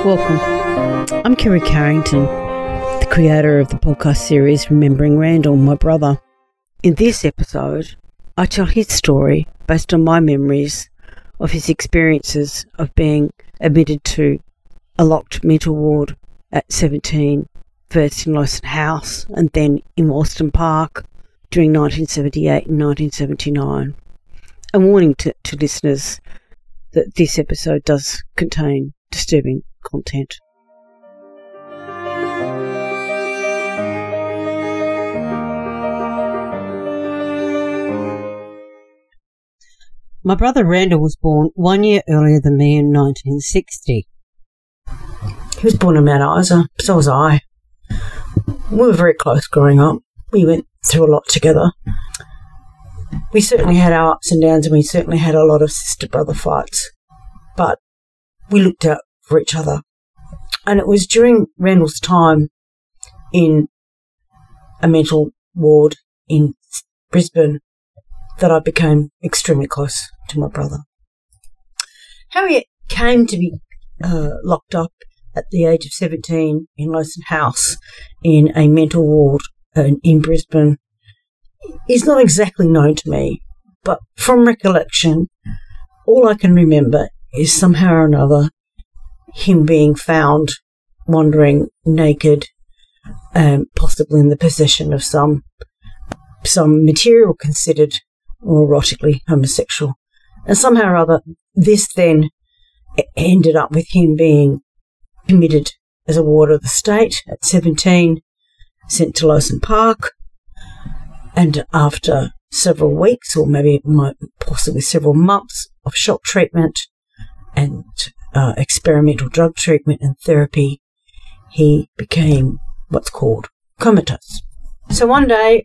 Welcome. I'm Kerry Carrington, the creator of the podcast series Remembering Randall, my brother. In this episode, I tell his story based on my memories of his experiences of being admitted to a locked mental ward at 17, first in Lowson House and then in Wollston Park during 1978 and 1979. A warning to listeners that this episode does contain disturbing content. My brother Randall was born 1 year earlier than me in 1960. He was born in Mount Isa, so was I. We were very close growing up. We went through a lot together. We certainly had our ups and downs, and we certainly had a lot of sister-brother fights. But we looked out for each other. And it was during Randall's time in a mental ward in Brisbane that I became extremely close to my brother. How he came to be locked up at the age of 17 in Lowson House in a mental ward in Brisbane is not exactly known to me, but from recollection, all I can remember is somehow or another him being found wandering naked, possibly in the possession of some material considered erotically homosexual. And somehow or other, this then ended up with him being committed as a ward of the state at 17, sent to Lowson Park, and after several weeks or maybe possibly several months of shock treatment and experimental drug treatment and therapy, he became what's called comatose. So one day,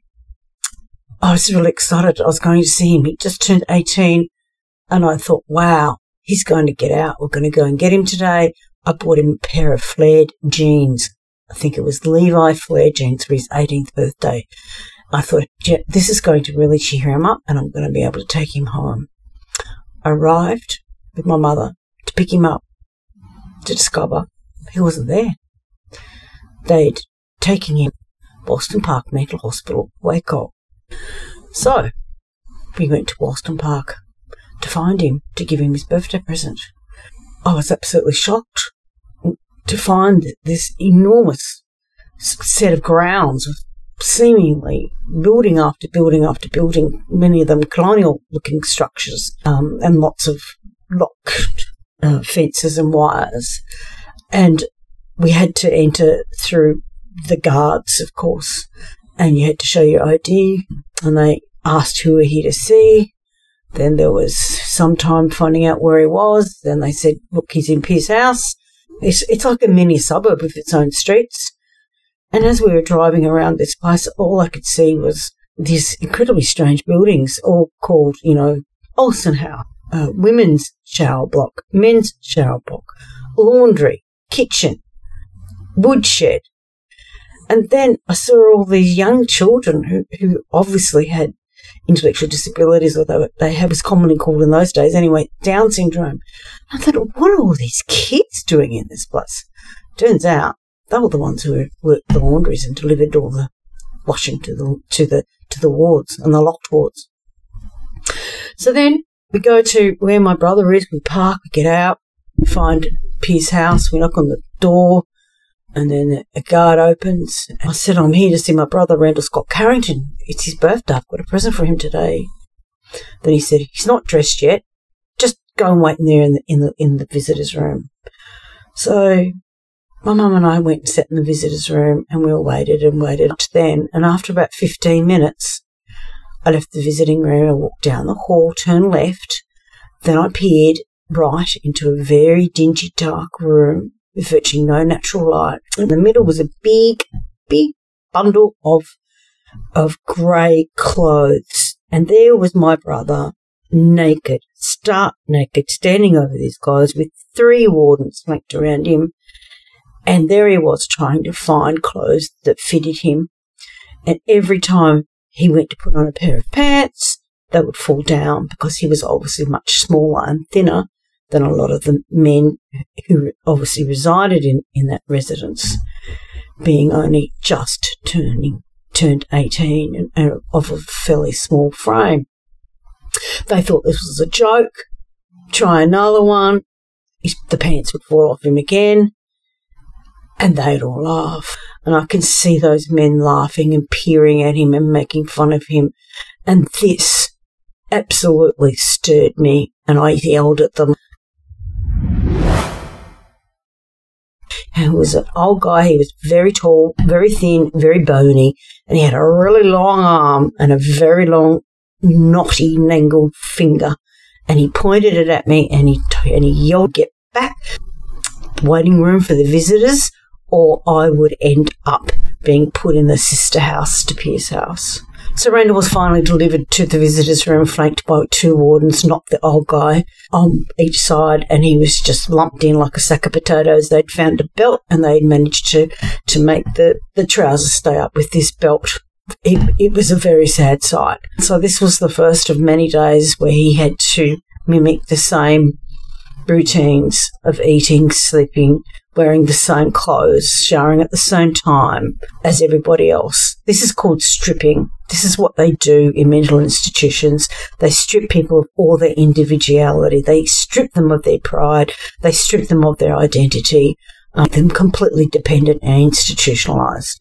I was really excited. I was going to see him. He just turned 18, and I thought, wow, he's going to get out. We're going to go and get him today. I bought him a pair of flared jeans. I think it was Levi flared jeans for his 18th birthday. I thought, this is going to really cheer him up, and I'm going to be able to take him home. I arrived with my mother to pick him up, to discover he wasn't there. They'd taken him to Wollston Park Mental Hospital, Waco. So we went to Wollston Park to find him, to give him his birthday present. I was absolutely shocked to find this enormous set of grounds with seemingly building after building after building, many of them colonial-looking structures, and lots of locked fences and wires. And we had to enter through the guards, of course, and you had to show your ID, and they asked who were here to see. Then there was some time finding out where he was. Then they said, look, he's in Pierce House. It's like a mini suburb with its own streets. And as we were driving around this place, all I could see was these incredibly strange buildings, all called, Olsen House, women's shower block, men's shower block, laundry, kitchen, woodshed. And then I saw all these young children who obviously had intellectual disabilities, or they was commonly called in those days anyway, Down syndrome. I thought, what are all these kids doing in this place? Turns out they were the ones who worked the laundries and delivered all the washing to the wards and the locked wards. So then we go to where my brother is. We park, we get out, find Pierce House. We knock on the door, and then a guard opens. I said, I'm here to see my brother, Randall Scott Carrington. It's his birthday. I've got a present for him today. Then he said, he's not dressed yet. Just go and wait in there in the visitor's room. So my mum and I went and sat in the visitor's room, and we all waited and waited. Then, and after about 15 minutes, I left the visiting room. I walked down the hall, turned left. Then I peered right into a very dingy, dark room with virtually no natural light. In the middle was a big bundle of grey clothes. And there was my brother, naked, stark naked, standing over these clothes with 3 wardens flanked around him. And there he was trying to find clothes that fitted him. And every time he went to put on a pair of pants, they would fall down because he was obviously much smaller and thinner than a lot of the men who obviously resided in that residence, being only just turned 18 and of a fairly small frame. They thought this was a joke. Try another one. The pants would fall off him again, and they'd all laugh. And I can see those men laughing and peering at him and making fun of him. And this absolutely stirred me, and I yelled at them. He was an old guy. He was very tall, very thin, very bony, and he had a really long arm and a very long, knotty, nangled finger. And he pointed it at me, and he yelled, "Get back, waiting room for the visitors, or I would end up being put in the sister house to Pierce House." So Randall was finally delivered to the visitors' room, flanked by 2 wardens, not the old guy, on each side, and he was just lumped in like a sack of potatoes. They'd found a belt, and they'd managed to make the trousers stay up with this belt. It was a very sad sight. So this was the first of many days where he had to mimic the same routines of eating, sleeping, wearing the same clothes, showering at the same time as everybody else. This is called stripping. This is what they do in mental institutions. They strip people of all their individuality. They strip them of their pride. They strip them of their identity, make them completely dependent and institutionalised.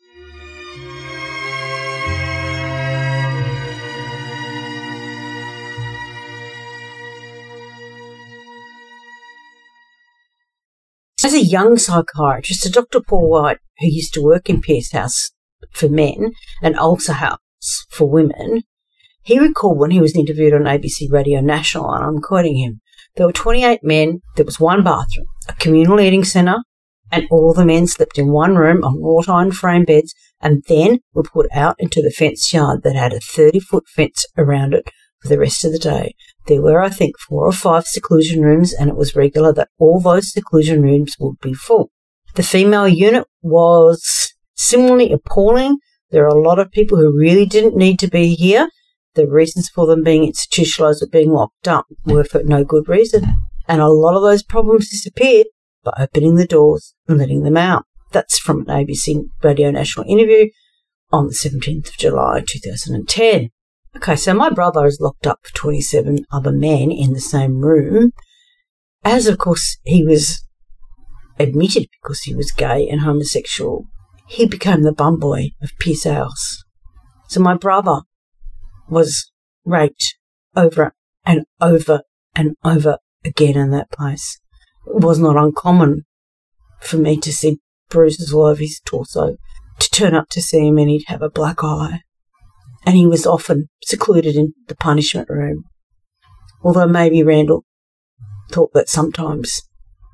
As a young psychiatrist, Dr. Paul White, who used to work in Pierce House for men and Ulcer House for women, he recalled when he was interviewed on ABC Radio National, and I'm quoting him, "There were 28 men, there was 1 bathroom, a communal eating centre, and all the men slept in one room on wrought iron frame beds and then were put out into the fenced yard that had a 30-foot fence around it for the rest of the day. There were, I think, 4 or 5 seclusion rooms, and it was regular that all those seclusion rooms would be full. The female unit was similarly appalling. There are a lot of people who really didn't need to be here. The reasons for them being institutionalised or being locked up were for no good reason. And a lot of those problems disappeared by opening the doors and letting them out." That's from an ABC Radio National interview on the 17th of July 2010. Okay, so my brother is locked up for 27 other men in the same room, as of course he was admitted because he was gay and homosexual. He became the bum boy of Pierce House. So my brother was raped over and over and over again in that place. It was not uncommon for me to see bruises all over his torso, to turn up to see him and he'd have a black eye. And he was often secluded in the punishment room, although maybe Randall thought that sometimes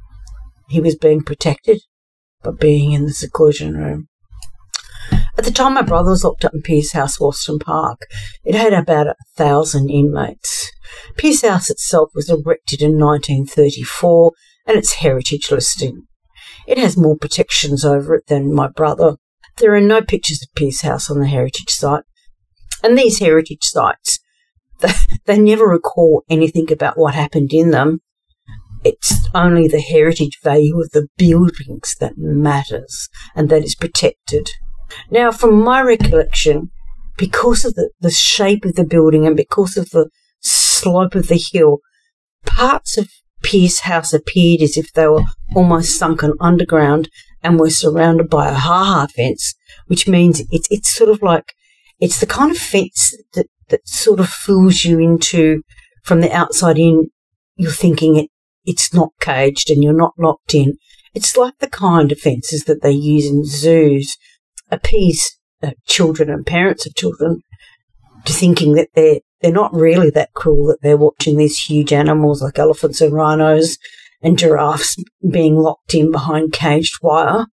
he was being protected by being in the seclusion room. At the time my brother was locked up in Pierce House, Wolston Park, it had about 1,000 inmates. Pierce House itself was erected in 1934 and it's heritage listed. It has more protections over it than my brother. There are no pictures of Pierce House on the heritage site. And these heritage sites, they never recall anything about what happened in them. It's only the heritage value of the buildings that matters and that is protected. Now, from my recollection, because of the shape of the building and because of the slope of the hill, parts of Pierce House appeared as if they were almost sunken underground and were surrounded by a ha-ha fence, which means it's sort of like, it's the kind of fence that sort of fools you into, from the outside in, you're thinking it's not caged and you're not locked in. It's like the kind of fences that they use in zoos, appease children and parents of children to thinking that they're not really that cruel, that they're watching these huge animals like elephants and rhinos and giraffes being locked in behind caged wire.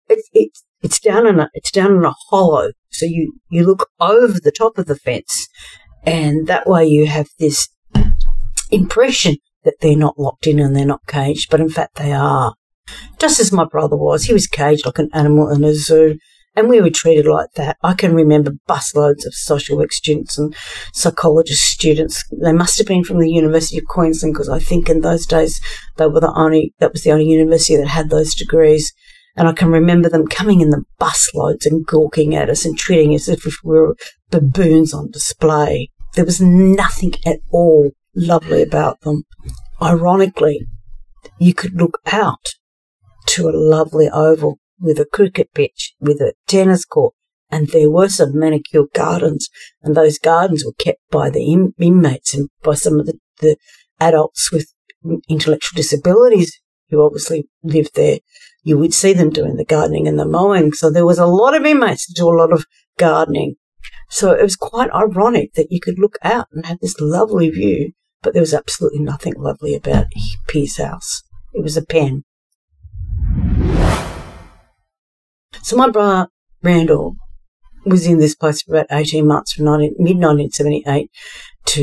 It's down in a hollow, so you look over the top of the fence, and that way you have this impression that they're not locked in and they're not caged, but in fact they are. Just as my brother was, he was caged like an animal in a zoo, And we were treated like that. I can remember busloads of social work students and psychologist students. They must have been from the University of Queensland, because I think in those days that was the only university that had those degrees. And I can remember them coming in the busloads and gawking at us and treating us as if we were baboons on display. There was nothing at all lovely about them. Ironically, you could look out to a lovely oval with a cricket pitch, with a tennis court, and there were some manicured gardens, and those gardens were kept by the inmates and by some of the adults with intellectual disabilities who obviously lived there. You would see them doing the gardening and the mowing, so there was a lot of inmates to do a lot of gardening. So it was quite ironic that you could look out and have this lovely view, but there was absolutely nothing lovely about Pierce House. It was a pen. So my brother Randall was in this place for about 18 months, from mid-1978 to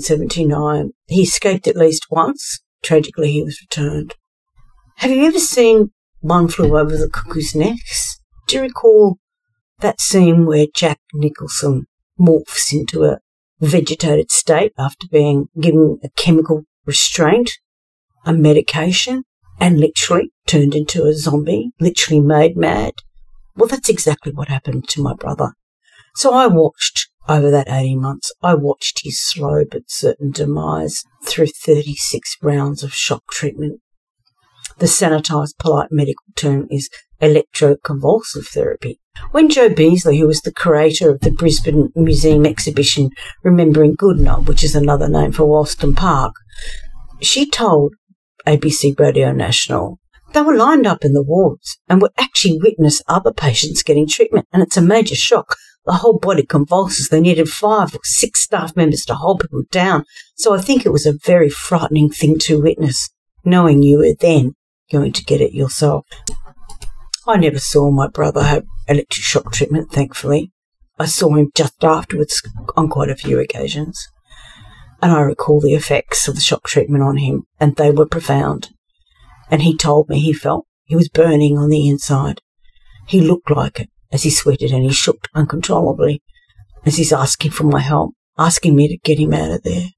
1979. He escaped at least once. Tragically, he was returned. Have you ever seen One Flew Over the Cuckoo's Nest? Do you recall that scene where Jack Nicholson morphs into a vegetated state after being given a chemical restraint, a medication, and literally turned into a zombie, literally made mad? Well, that's exactly what happened to my brother. So I watched, over that 18 months, I watched his slow but certain demise through 36 rounds of shock treatment. The sanitised polite medical term is electroconvulsive therapy. When Jo Beasley, who was the curator of the Brisbane Museum exhibition Remembering Goodenough, which is another name for Wolston Park, she told ABC Radio National they were lined up in the wards and would actually witness other patients getting treatment, and it's a major shock. The whole body convulses. They needed 5 or 6 staff members to hold people down. So I think it was a very frightening thing to witness, knowing you were then going to get it yourself. I never saw my brother have electric shock treatment, thankfully. I saw him just afterwards on quite a few occasions, and I recall the effects of the shock treatment on him, and they were profound. And he told me he felt he was burning on the inside. He looked like it as he sweated, and he shook uncontrollably as he's asking for my help, asking me to get him out of there.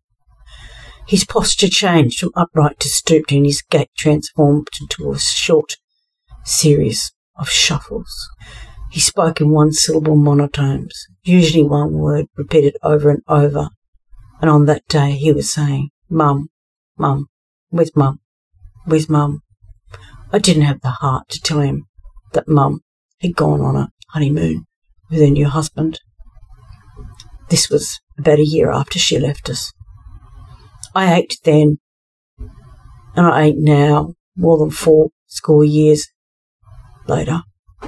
His posture changed from upright to stooped, and his gait transformed into a short series of shuffles. He spoke in one-syllable monotones, usually one word repeated over and over. And on that day he was saying, "Mum, Mum, where's Mum? Where's Mum?" I didn't have the heart to tell him that Mum had gone on a honeymoon with her new husband. This was about a year after she left us. I ached then, and I ache now, more than 4 years later.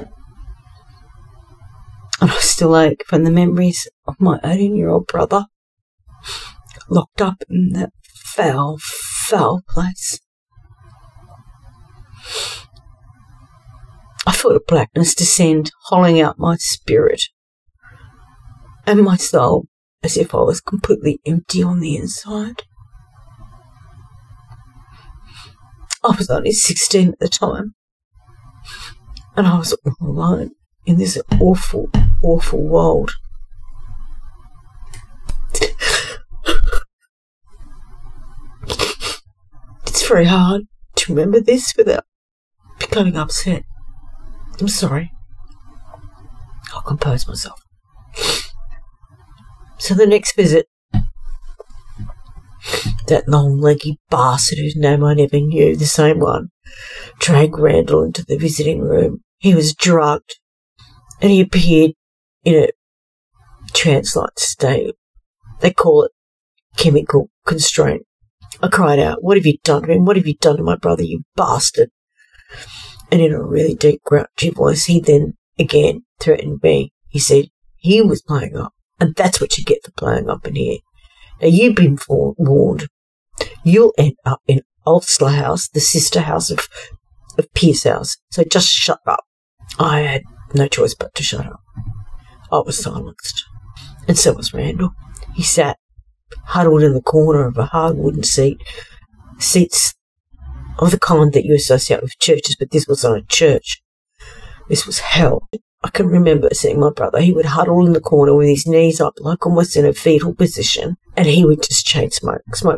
And I still ache from the memories of my 18-year-old brother locked up in that foul, foul place. I felt a blackness descend, hollowing out my spirit and my soul, as if I was completely empty on the inside. I was only 16 at the time, and I was all alone in this awful, awful world. It's very hard to remember this without becoming upset. I'm sorry. I'll compose myself. So the next visit, that long-leggy bastard whose name I never knew, the same one, dragged Randall into the visiting room. He was drugged, and he appeared in a trance-like state. They call it chemical constraint. I cried out, "What have you done to him? What have you done to my brother, you bastard?" And in a really deep, grouchy voice, he then again threatened me. He said he was playing up, and that's what you get for playing up in here. Now, you've been warned. You'll end up in Ulster House, the sister house of Pierce House, so just shut up. I had no choice but to shut up. I was silenced, and so was Randall. He sat huddled in the corner of a hard wooden seats of the kind that you associate with churches, but this was not a church. This was hell. I can remember seeing my brother. He would huddle in the corner with his knees up, like almost in a fetal position, and he would just chain smoke.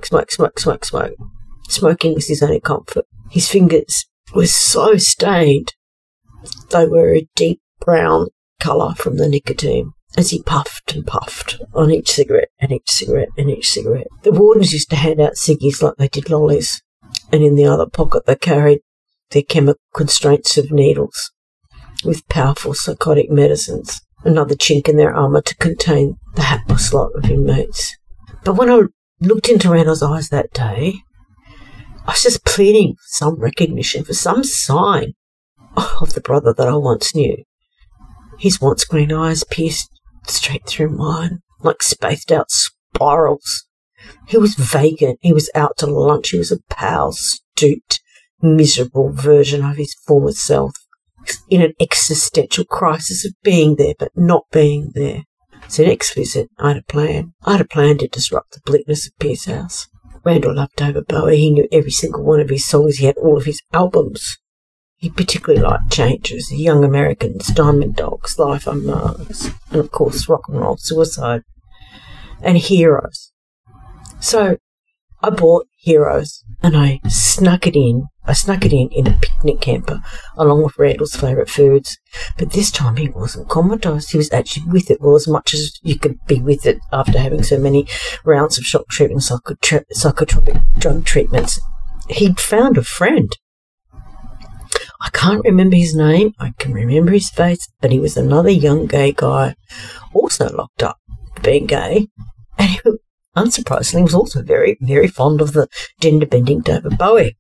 Smoking was his only comfort. His fingers were so stained. They were a deep brown colour from the nicotine as he puffed and puffed on each cigarette and each cigarette and each cigarette. The wardens used to hand out ciggies like they did lollies, and in the other pocket they carried their chemical constraints of needles with powerful psychotic medicines, another chink in their armour to contain the hapless lot of inmates. But when I looked into Randall's eyes that day, I was just pleading for some recognition, for some sign of the brother that I once knew. His once green eyes pierced straight through mine, like spaced out spirals. He was vacant. He was out to lunch. He was a pale, stooped, miserable version of his former self, in an existential crisis of being there but not being there. So next visit, I had a plan. I had a plan to disrupt the bleakness of Pierce House. Randall loved David Bowie. He knew every single one of his songs. He had all of his albums. He particularly liked Changes, The Young Americans, Diamond Dogs, Life on Mars, and of course Rock and Roll Suicide, and Heroes. So I bought Heroes and I snuck it in. I snuck it in a picnic camper along with Randall's favourite foods. But this time he wasn't comatose. He was actually with it, well, as much as you could be with it after having so many rounds of shock treatment, psychotropic drug treatments. He'd found a friend. I can't remember his name. I can remember his face, but he was another young gay guy, also locked up for being gay, and he, unsurprisingly, was also very, very fond of the gender-bending David Bowie.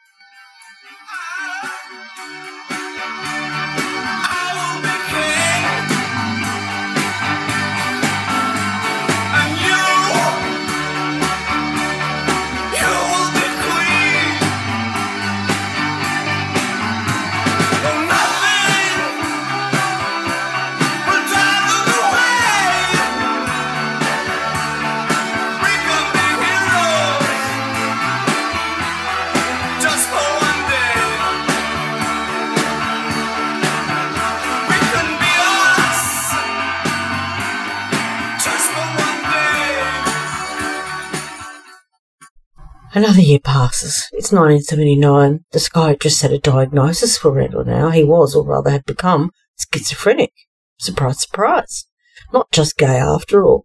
Another year passes. It's 1979. The psychiatrist had a diagnosis for Randall now. He was, or rather had become, schizophrenic. Surprise, surprise. Not just gay after all.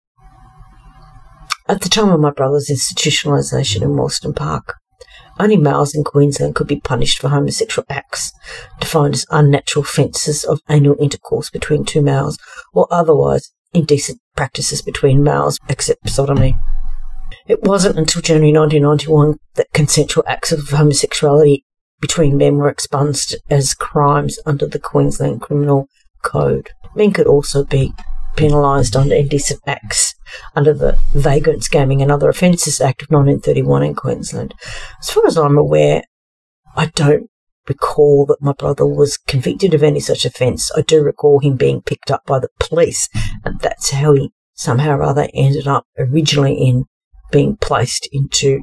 At the time of my brother's institutionalisation in Wollston Park, only males in Queensland could be punished for homosexual acts, defined as unnatural offences of anal intercourse between two males, or otherwise indecent practices between males, except sodomy. It wasn't until January 1991 that consensual acts of homosexuality between men were expunged as crimes under the Queensland Criminal Code. Men could also be penalised under indecent acts under the Vagrants, Gaming and Other Offences Act of 1931 in Queensland. As far as I'm aware, I don't recall that my brother was convicted of any such offence. I do recall him being picked up by the police, and that's how he somehow or other ended up originally in being placed into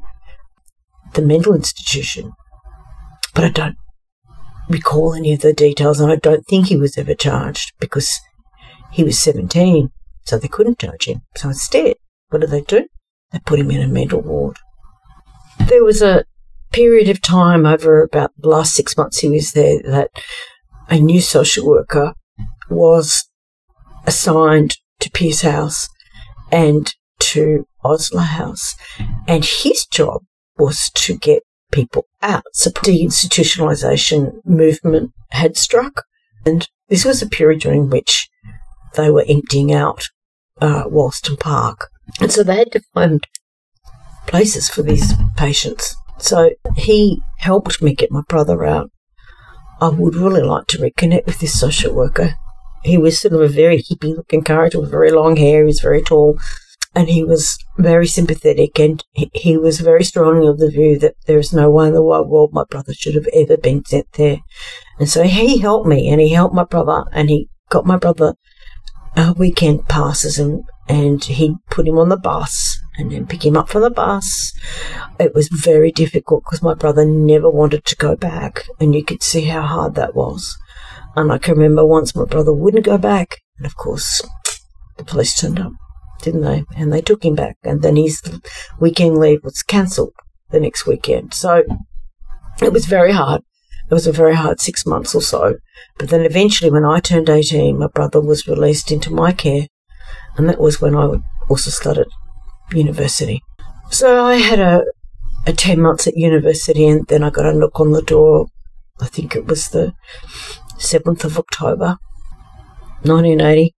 the mental institution. But I don't recall any of the details, and I don't think he was ever charged because he was 17, so they couldn't charge him. So instead, what did they do? They put him in a mental ward. There was a period of time over about the last 6 months he was there that a new social worker was assigned to Pierce House and to Osler House, and his job was to get people out. So the institutionalisation movement had struck, and this was a period during which they were emptying out Wollston Park, and so they had to find places for these patients. So he helped me get my brother out. I would really like to reconnect with this social worker. He was sort of a very hippie-looking character with very long hair. He was very tall. And he was very sympathetic, and he was very strongly of the view that there is no way in the wide world my brother should have ever been sent there. And so he helped me, and he helped my brother, and he got my brother weekend passes, and he'd put him on the bus and then pick him up from the bus. It was very difficult because my brother never wanted to go back, and you could see how hard that was. And I can remember once my brother wouldn't go back. And, of course, the police turned up, didn't they? And they took him back. And then his weekend leave was cancelled the next weekend. So it was very hard. It was a very hard 6 months or so. But then eventually when I turned 18, my brother was released into my care. And that was when I also started university. So I had a 10 months at university, and then I got a knock on the door. I think it was the 7th of October, 1980.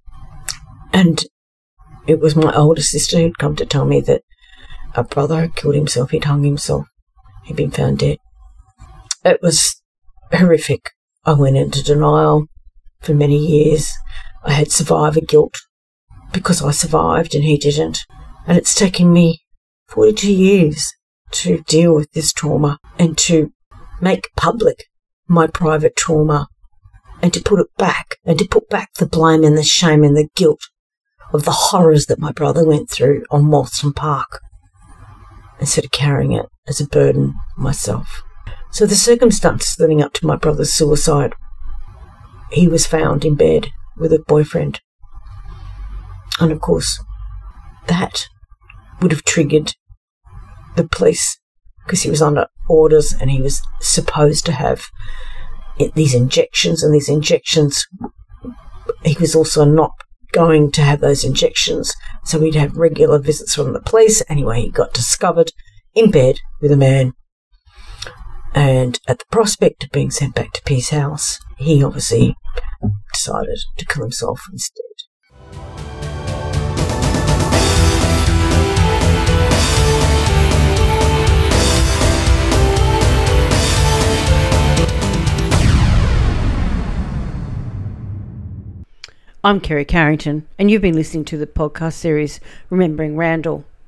And it was my older sister who'd come to tell me that a brother had killed himself. He'd hung himself. He'd been found dead. It was horrific. I went into denial for many years. I had survivor guilt because I survived and he didn't. And it's taken me 42 years to deal with this trauma and to make public my private trauma and to put it back and to put back the blame and the shame and the guilt of the horrors that my brother went through on Moulton Park instead of carrying it as a burden myself. So the circumstances leading up to my brother's suicide, he was found in bed with a boyfriend. And of course, that would have triggered the police because he was under orders and he was supposed to have these injections, and these injections, he was also not going to have those injections, so he'd have regular visits from the police. Anyway, he got discovered in bed with a man, and at the prospect of being sent back to Peace House, he obviously decided to kill himself instead. I'm Kerry Carrington, and you've been listening to the podcast series Remembering Randall.